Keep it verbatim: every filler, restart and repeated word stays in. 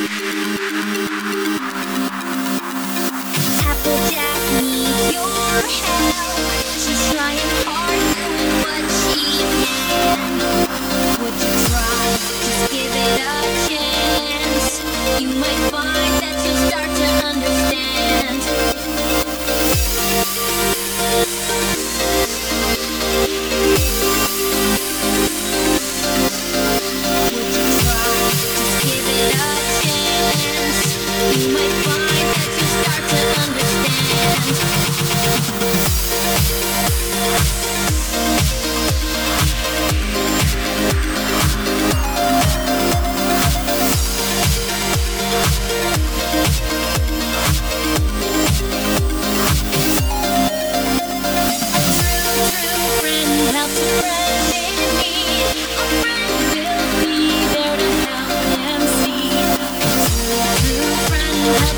Applejack needs your help. She's trying hard, doing what she can. Would you try? Just give it a chance. You might find that you'll start to understand. Would you try? Just give it a chance. You might find that you'll start to understand. Help